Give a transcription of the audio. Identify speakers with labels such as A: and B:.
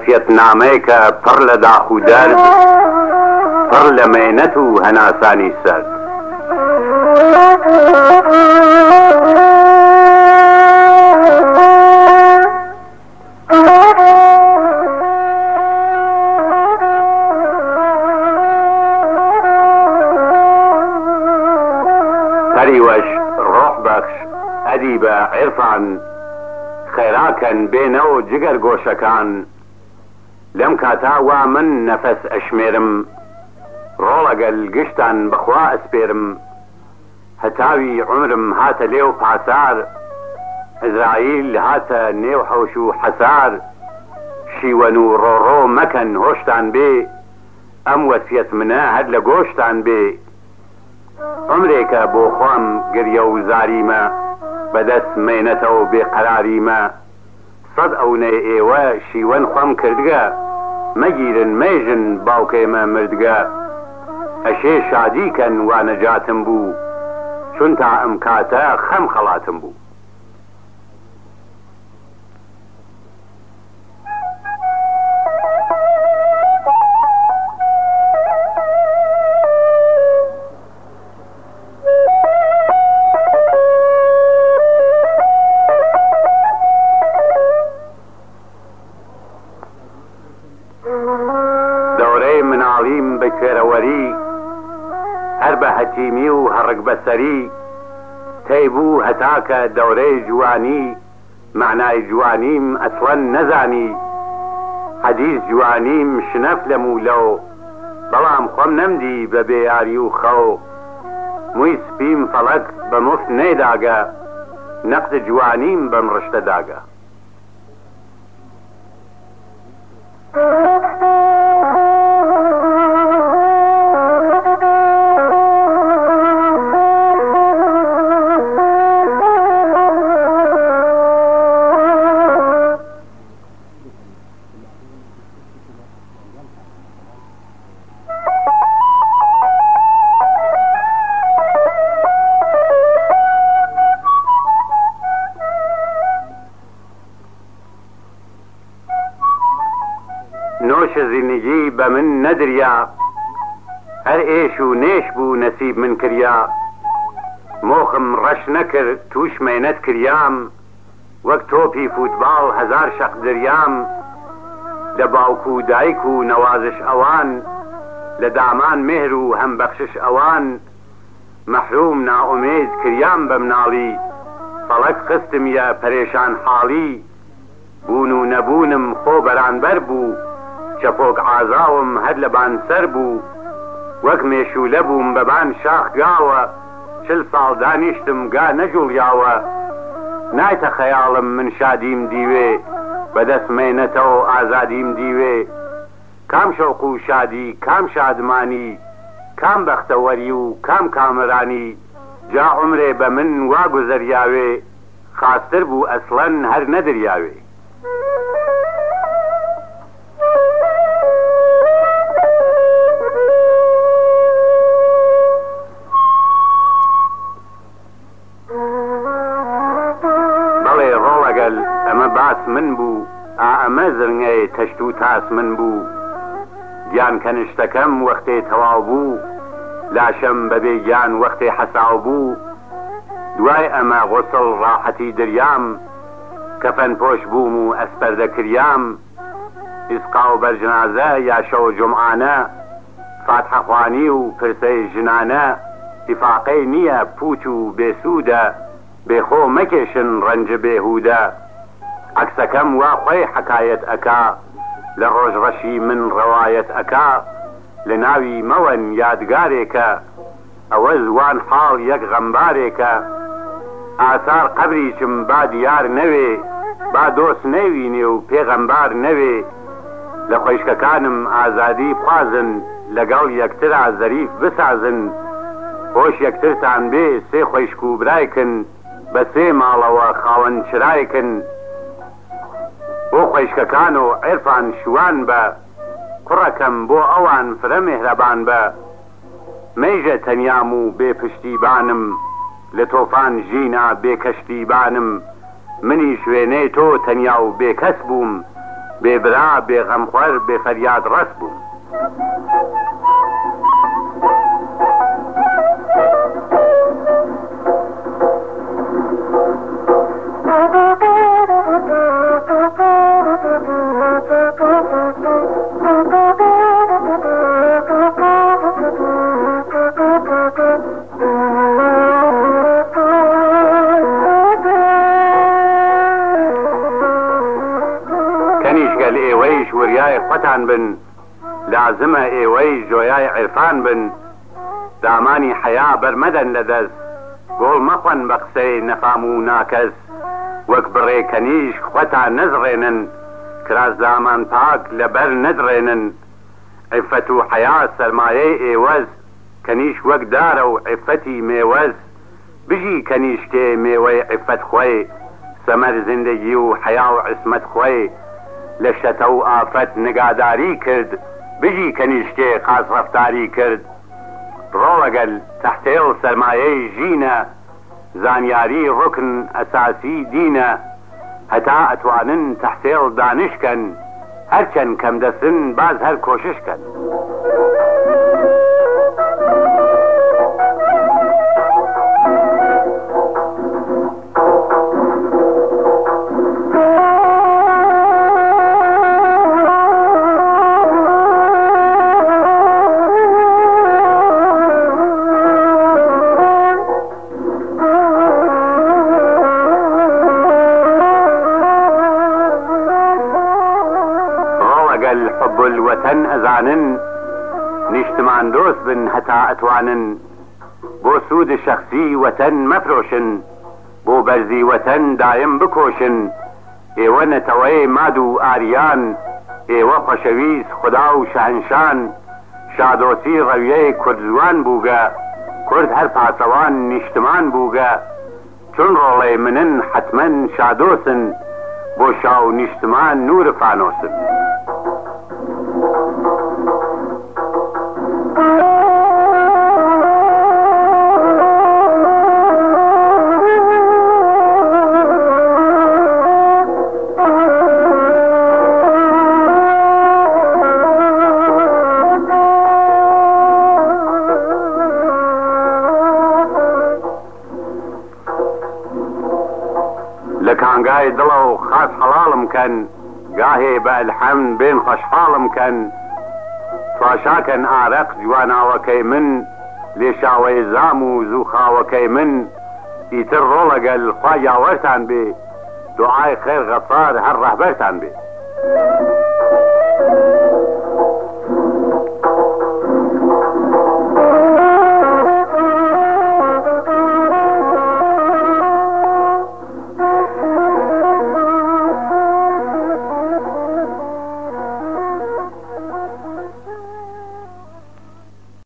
A: وەسیەتنامەیەکە پڕ لە داخ و دەرد، پڕ لە مێنەت و هەناسانی سەرد. پەریوەش ڕۆح بەخش ئەدیبە عێرفان، خێراکەن بێنەوە جگەر گۆشەکان، لەم کاتا وا من نەفەس ئەشمێرم، ڕۆڵەگەل گشتان بەخوا ئەسپێرم، هەتاوی عمرم هاتە لێو پاسار، ئەزرائیل هاتە نێو حەوش و حەسار، شیوەن و ڕۆڕۆ مەکەن هۆشتان بێ، ئەم وەسیەت منە هەر لە گۆشتان بێ. عمرێکە بۆ خۆم گریە و زاریمە، بەدەست مێنەتەوە بێقەراریمە، سەد ئەونەی ئێوە شیوەن خۆم کردگە، مەگیرن مێژن باوکێمە مردگە، ئەشێ شادیکەن وا نەجاتم بوو، چون تا ئەم کاتە خەم خەڵاتم بوو. دەورەی مناڵیم بە کوێرەوەری، هەر بە هەتیمی و هەڕک بەسەری، تێی بوو هەتاکە دەورەی جوانی، معنای جوانیم ئەسڵەن نەزانی، حەدیث جوانیم شنەف لە مولەو، بەڵام خۆم نەمدی بە بێیاری و خەو، مووی سپیم فەڵەک بە مفت نێداگە، نەقد جوانیم بەم ڕشتە داگە. نۆشە زیندگی بە من نەدریا، هەر ئێش و نێش بوو نەسیب من کریا، مۆخم ڕەش نەکرد توش مێنەت کریام، وەک تۆپی فوتباڵ هەزار شەق دریام، لە باوک و دایک و نەوازش ئەوان، لە دامان مێهر و هەمبەخشش ئەوان، مەحروم نائومێد کریام بە مناڵی، فەڵەک خستمیە پەرێشان حاڵی، بوون و نەبوونم خۆ بەرانبەر بوو، چەپۆک ئازاوم هەر لە بانسەر بوو، وەک مێشولە بووم بەبان شاخ گاوە، 40 ساڵ دانیشتم گا نەجوڵیاوە، نایتە خەیاڵم من شادیم دیوێ، بەدەست مێنەتەوە ئازادیم دیوێ، کام شەوق و شادی کام شادمانی، کام بەختەوەری و کام کامرانی، جا عمرێ بە من وا گوزەریاوێ، خاستر بوو ئەسڵەن هەر نەدریاوێ. ئەمە باس من بوو، ئەمە زرنگەی تەشت و تاس من بوو، گیان کەنشتەکەم وەختێ تەواو بوو، لاشەم بەبێ گیان وەختێ حەساو بوو، دوای ئەمە غوسڵ ڕاحەتی دریام، کەفەن پۆش بووم و ئەسپەردە کریام، ئیسقا و بەرجنازە یا شەو جومعانە، فاتحە خوانی و پرسەی ژنانە، ئیفاقەی نییە پوچ و بێسوودە، بێخۆ مەکێشن ڕەنج بێهودە، عەکسەکەم وا خۆی حەکایەت ئەکا، لە ڕۆژڕەشی من ڕەوایەت ئەکا، لە ناوی مەوەن یادگارێکە، ئەوە زوان حاڵ یەک غەمبارێکە، ئاسار قەبریچم با دیار نەوێ، با دۆست نەیوینێ و پێغەمبار نەوێ، لە خۆیشکەکانم ئازادی بخوازن، لەگەڵ یەکترا زەریف بسازن، خۆش یەکترتان بێ سێ خۆیشک و برایکن، بە سێ ماڵەوە خاوەن چرایکن، بۆ خۆیشکەکان و عێرفان شوان بە، کوڕەکەم بۆ ئەوان فرە مێهرەبان بە، مەیژە تەنیام و بێ پشتیبانم، لە تۆفان ژینا بێ کەشتیبانم، منی شوێنەی تۆ تەنیا و بێکەس بووم، بێبرا بێغەمخوەر بێفەریاد ڕەس بووم. کەنیشگەل ئێوەیش وریای خۆتان بن، لازمە ئێوەی ژۆیای عێرفان بن، دامانی حەیا بەرمەدەن لەدەست، گۆڵ مەخۆن بە قسەی نەفام و ناکەس، وەک بڕێ کەنیشک خۆتان نەزڕێنن، کرازدامان پاک لەبەر نەدڕێنن. عیفەت و حەیا سەرمایەی ئێوەز، کەنیشک وەک دارە و عیفەتی مێوەز، بژی کەنیشکێ مێوەی عیفەت خۆی، سەمەر زیندگی و حەیا و عیسمەت خۆی، لە شەتە و ئافەت نگاداری کرد، بژی کەنیشکێ قاس ڕەفتاری کرد. ڕۆڵەگەل تەحتێڵ سەرمایەی ژینە، زانیاری ڕوکن ئەساسی دینە، هەتا ئەتوانن تەحتێڵ دانشکەن، هەرچەند کەم دەسن باز هەر کۆششکەن. حب الوطن ئەزانن، نیشتمان دۆست بن هەتا ئەتوانن، بۆ سوود شەخسی وەتەن مەفرۆشن، بۆ بەرزی وەتەن دایم بکۆشن. ئێوە نەتەوەی ماد و ئاریان، ئێوە خۆشەویست خوددا و شەهنشان، شادۆسی ڕەویەی کوردزوان بووگە، کورد هەر پاسەوان نیشتمان بووگە. چون ڕۆڵێ منن حتمەن شادۆسن، بۆ شاو نیشتمان نور فانۆسن. لە کانگای دڵە و خاس حەڵاڵم کەن، گاهێ بە ئەلحەمد بێن خۆشحاڵم کەن. پاشاکەن ئارەق جواناوەکەی من، لێشاوەی زام و زووخاوەکەی من. ئیتر ڕۆڵەگەل خوا یاوەرتان بێ، دوعای خێر غەفار هەر ڕەهبەرتان بێ.